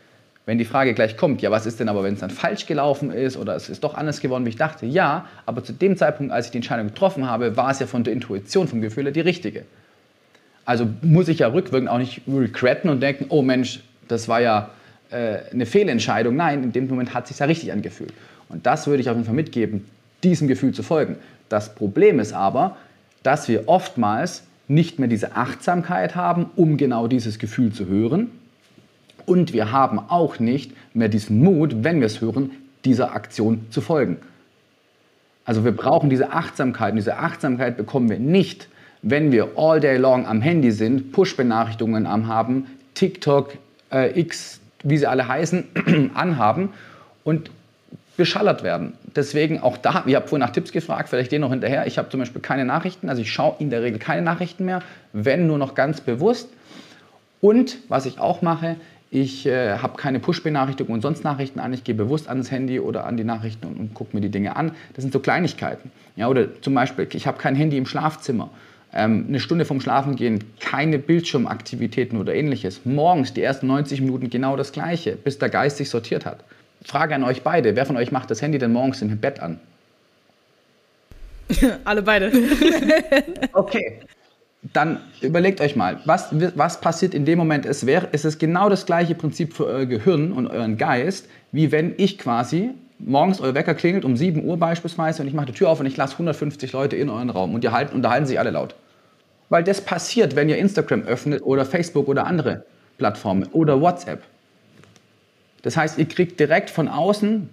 Wenn die Frage gleich kommt, ja, was ist denn aber, wenn es dann falsch gelaufen ist oder es ist doch anders geworden, wie ich dachte? Ja, aber zu dem Zeitpunkt, als ich die Entscheidung getroffen habe, war es ja von der Intuition, vom Gefühl her die richtige. Also muss ich ja rückwirkend auch nicht regretten und denken, oh Mensch, das war ja eine Fehlentscheidung. Nein, in dem Moment hat es sich ja richtig angefühlt. Und das würde ich auf jeden Fall mitgeben, diesem Gefühl zu folgen. Das Problem ist aber, dass wir oftmals nicht mehr diese Achtsamkeit haben, um genau dieses Gefühl zu hören. Und wir haben auch nicht mehr diesen Mut, wenn wir es hören, dieser Aktion zu folgen. Also wir brauchen diese Achtsamkeit. Und diese Achtsamkeit bekommen wir nicht, wenn wir all day long am Handy sind, Push-Benachrichtigungen haben, TikTok, X, wie sie alle heißen, anhaben und beschallert werden. Deswegen auch da, ich habe vorhin nach Tipps gefragt, vielleicht den noch hinterher. Ich habe zum Beispiel keine Nachrichten, also ich schaue in der Regel keine Nachrichten mehr, wenn nur noch ganz bewusst. Und was ich auch mache, ich habe keine Push-Benachrichtigungen und sonst Nachrichten an. Ich gehe bewusst ans Handy oder an die Nachrichten und gucke mir die Dinge an. Das sind so Kleinigkeiten. Ja, oder zum Beispiel, ich habe kein Handy im Schlafzimmer. Eine Stunde vorm Schlafengehen, keine Bildschirmaktivitäten oder ähnliches. Morgens die ersten 90 Minuten genau das Gleiche, bis der Geist sich sortiert hat. Frage an euch beide, wer von euch macht das Handy denn morgens im Bett an? Alle beide. Okay. Dann überlegt euch mal, was passiert in dem Moment? Es ist genau das gleiche Prinzip für euer Gehirn und euren Geist, wie wenn ich quasi morgens euer Wecker klingelt um 7 Uhr beispielsweise und ich mache die Tür auf und ich lasse 150 Leute in euren Raum und die unterhalten sich alle laut. Weil das passiert, wenn ihr Instagram öffnet oder Facebook oder andere Plattformen oder WhatsApp. Das heißt, ihr kriegt direkt von außen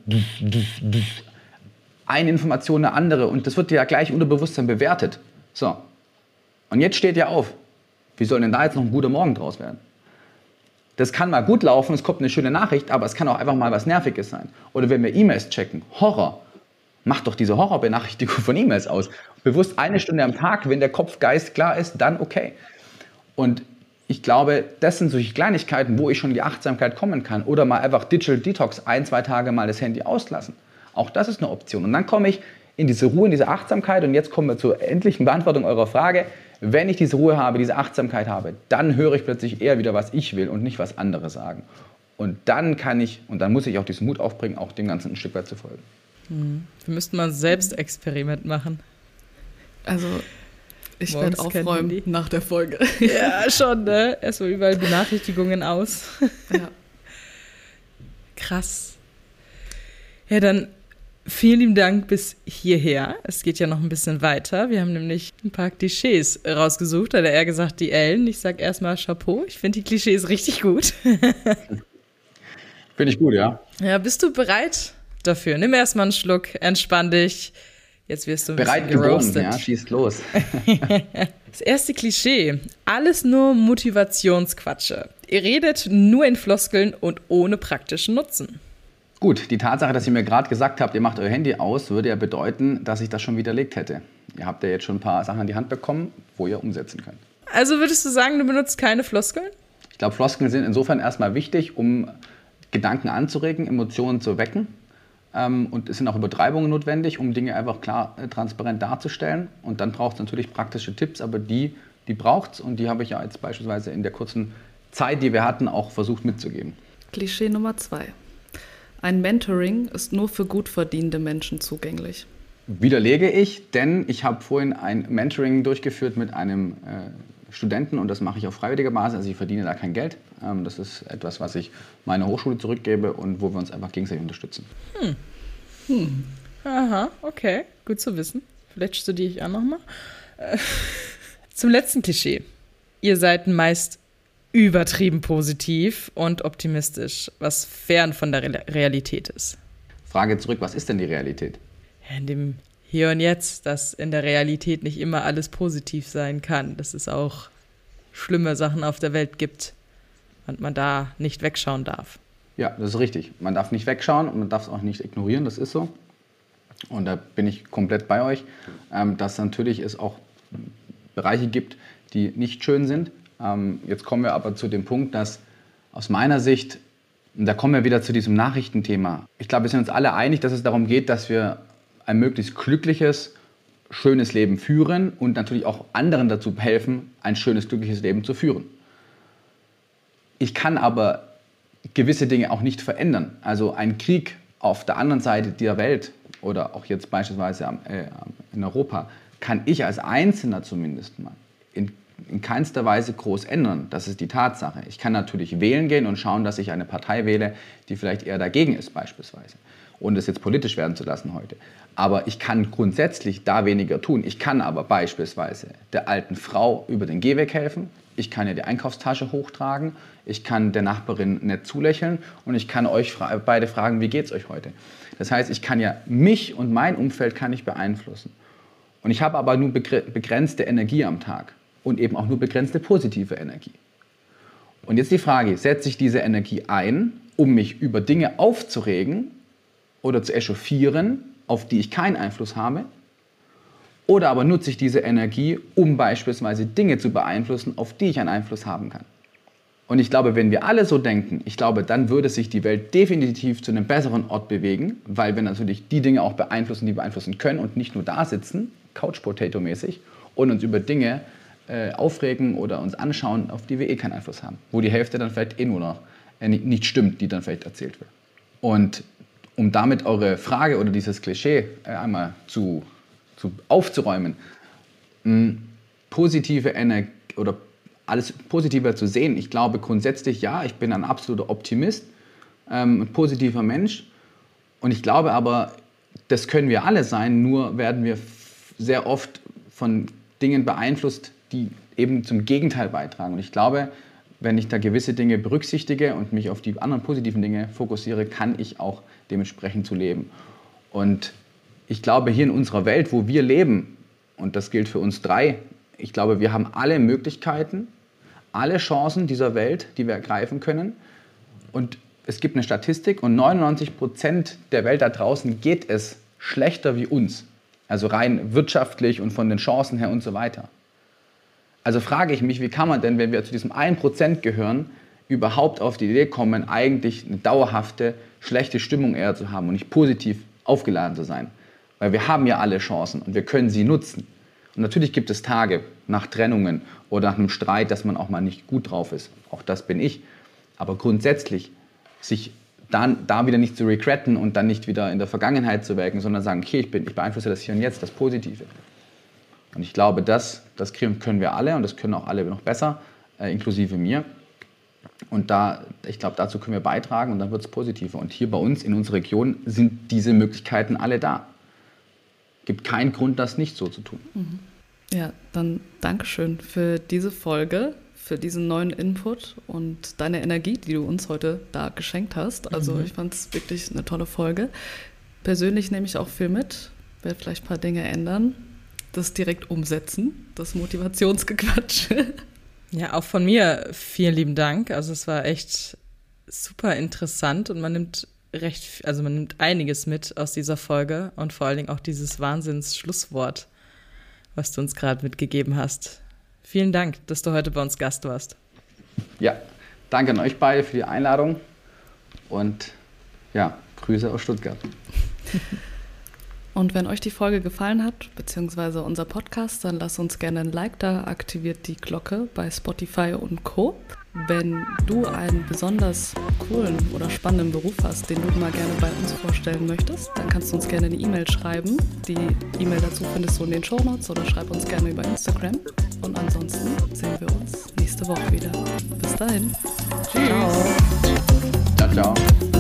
eine Information, eine andere und das wird ja gleich unter Bewusstsein bewertet. So. Und jetzt steht ihr auf. Wie soll denn da jetzt noch ein guter Morgen draus werden? Das kann mal gut laufen, es kommt eine schöne Nachricht, aber es kann auch einfach mal was Nerviges sein. Oder wenn wir E-Mails checken, Horror. Macht doch diese Horrorbenachrichtigung von E-Mails aus. Bewusst 1 Stunde am Tag, wenn der Kopfgeist klar ist, dann okay. Und ich glaube, das sind solche Kleinigkeiten, wo ich schon in die Achtsamkeit kommen kann. Oder mal einfach Digital Detox, 1-2 Tage mal das Handy auslassen. Auch das ist eine Option. Und dann komme ich in diese Ruhe, in diese Achtsamkeit. Und jetzt kommen wir zur endlichen Beantwortung eurer Frage. Wenn ich diese Ruhe habe, diese Achtsamkeit habe, dann höre ich plötzlich eher wieder, was ich will und nicht, was andere sagen. Und dann dann muss ich auch diesen Mut aufbringen, auch dem Ganzen ein Stück weit zu folgen. Wir müssten mal ein Selbstexperiment machen. Also, ich werde aufräumen nach der Folge. Ja, schon, ne? Erstmal überall Benachrichtigungen aus. Ja. Krass. Ja, dann vielen lieben Dank bis hierher. Es geht ja noch ein bisschen weiter. Wir haben nämlich ein paar Klischees rausgesucht. Hat er gesagt, die Ellen. Ich sag erstmal Chapeau. Ich finde die Klischees richtig gut. Finde ich gut, ja. Ja, bist du bereit dafür? Nimm erstmal einen Schluck, entspann dich. Jetzt wirst du ein bereit bisschen geroastet. Ja, schießt los. Das erste Klischee. Alles nur Motivationsquatsche. Ihr redet nur in Floskeln und ohne praktischen Nutzen. Gut, die Tatsache, dass ihr mir gerade gesagt habt, ihr macht euer Handy aus, würde ja bedeuten, dass ich das schon widerlegt hätte. Ihr habt ja jetzt schon ein paar Sachen an die Hand bekommen, wo ihr umsetzen könnt. Also würdest du sagen, du benutzt keine Floskeln? Ich glaube, Floskeln sind insofern erstmal wichtig, um Gedanken anzuregen, Emotionen zu wecken. Und es sind auch Übertreibungen notwendig, um Dinge einfach klar, transparent darzustellen. Und dann braucht es natürlich praktische Tipps, aber die braucht es. Und die habe ich ja jetzt beispielsweise in der kurzen Zeit, die wir hatten, auch versucht mitzugeben. Klischee Nummer 2. Ein Mentoring ist nur für gut verdienende Menschen zugänglich. Widerlege ich, denn ich habe vorhin ein Mentoring durchgeführt mit einem Studenten und das mache ich auf freiwilliger Basis, also ich verdiene da kein Geld. Das ist etwas, was ich meiner Hochschule zurückgebe und wo wir uns einfach gegenseitig unterstützen. Aha, okay, gut zu wissen. Vielleicht studiere ich auch nochmal. Zum letzten Klischee. Ihr seid meist übertrieben positiv und optimistisch, was fern von der Realität ist. Frage zurück, was ist denn die Realität? In dem Hier und Jetzt, dass in der Realität nicht immer alles positiv sein kann, dass es auch schlimme Sachen auf der Welt gibt und man da nicht wegschauen darf. Ja, das ist richtig. Man darf nicht wegschauen und man darf es auch nicht ignorieren, das ist so. Und da bin ich komplett bei euch, dass natürlich es auch Bereiche gibt, die nicht schön sind. Jetzt kommen wir aber zu dem Punkt, dass aus meiner Sicht, und da kommen wir wieder zu diesem Nachrichtenthema, ich glaube, wir sind uns alle einig, dass es darum geht, dass wir ein möglichst glückliches, schönes Leben führen und natürlich auch anderen dazu helfen, ein schönes, glückliches Leben zu führen. Ich kann aber gewisse Dinge auch nicht verändern. Also ein Krieg auf der anderen Seite der Welt oder auch jetzt beispielsweise in Europa, kann ich als Einzelner zumindest mal in keinster Weise groß ändern. Das ist die Tatsache. Ich kann natürlich wählen gehen und schauen, dass ich eine Partei wähle, die vielleicht eher dagegen ist beispielsweise, ohne es jetzt politisch werden zu lassen heute. Aber ich kann grundsätzlich da weniger tun. Ich kann aber beispielsweise der alten Frau über den Gehweg helfen, ich kann ihr die Einkaufstasche hochtragen, ich kann der Nachbarin nett zulächeln und ich kann euch beide fragen, wie geht's euch heute? Das heißt, ich kann ja mich und mein Umfeld kann ich beeinflussen. Und ich habe aber nur begrenzte Energie am Tag und eben auch nur begrenzte positive Energie. Und jetzt die Frage, setze ich diese Energie ein, um mich über Dinge aufzuregen oder zu echauffieren, auf die ich keinen Einfluss habe? Oder aber nutze ich diese Energie, um beispielsweise Dinge zu beeinflussen, auf die ich einen Einfluss haben kann? Und ich glaube, wenn wir alle so denken, ich glaube, dann würde sich die Welt definitiv zu einem besseren Ort bewegen, weil wir natürlich die Dinge auch beeinflussen, die beeinflussen können und nicht nur da sitzen, Couch-Potato-mäßig, und uns über Dinge aufregen oder uns anschauen, auf die wir keinen Einfluss haben. Wo die Hälfte dann vielleicht nur noch nicht stimmt, die dann vielleicht erzählt wird. Und um damit eure Frage oder dieses Klischee einmal aufzuräumen, positive Energie oder alles positiver zu sehen. Ich glaube grundsätzlich, ja, ich bin ein absoluter Optimist, ein positiver Mensch. Und ich glaube aber, das können wir alle sein, nur werden wir sehr oft von Dingen beeinflusst, die eben zum Gegenteil beitragen. Und ich glaube, wenn ich da gewisse Dinge berücksichtige und mich auf die anderen positiven Dinge fokussiere, kann ich auch dementsprechend zu leben. Und ich glaube, hier in unserer Welt, wo wir leben, und das gilt für uns drei, ich glaube, wir haben alle Möglichkeiten, alle Chancen dieser Welt, die wir ergreifen können. Und es gibt eine Statistik und 99% der Welt da draußen geht es schlechter wie uns. Also rein wirtschaftlich und von den Chancen her und so weiter. Also frage ich mich, wie kann man denn, wenn wir zu diesem 1% gehören, überhaupt auf die Idee kommen, eigentlich eine dauerhafte, schlechte Stimmung eher zu haben und nicht positiv aufgeladen zu sein. Weil wir haben ja alle Chancen und wir können sie nutzen. Und natürlich gibt es Tage nach Trennungen oder nach einem Streit, dass man auch mal nicht gut drauf ist. Auch das bin ich. Aber grundsätzlich sich dann da wieder nicht zu regretten und dann nicht wieder in der Vergangenheit zu welken, sondern sagen, okay, ich beeinflusse das hier und jetzt, das Positive. Und ich glaube, das können wir alle und das können auch alle noch besser, inklusive mir. Und ich glaube, dazu können wir beitragen und dann wird es positiver. Und hier bei uns in unserer Region sind diese Möglichkeiten alle da. Gibt keinen Grund, das nicht so zu tun. Ja, dann Dankeschön für diese Folge, für diesen neuen Input und deine Energie, die du uns heute da geschenkt hast. Also ich fand es wirklich eine tolle Folge. Persönlich nehme ich auch viel mit, werde vielleicht ein paar Dinge ändern, das direkt umsetzen, das Motivationsgequatsche. Ja, auch von mir vielen lieben Dank. Also es war echt super interessant und man nimmt einiges mit aus dieser Folge und vor allen Dingen auch dieses Wahnsinns-Schlusswort, was du uns gerade mitgegeben hast. Vielen Dank, dass du heute bei uns Gast warst. Ja, danke an euch beide für die Einladung und ja, Grüße aus Stuttgart. Und wenn euch die Folge gefallen hat, beziehungsweise unser Podcast, dann lasst uns gerne ein Like da, aktiviert die Glocke bei Spotify und Co. Wenn du einen besonders coolen oder spannenden Beruf hast, den du mal gerne bei uns vorstellen möchtest, dann kannst du uns gerne eine E-Mail schreiben. Die E-Mail dazu findest du in den Shownotes oder schreib uns gerne über Instagram. Und ansonsten sehen wir uns nächste Woche wieder. Bis dahin. Tschüss. Ciao, ciao.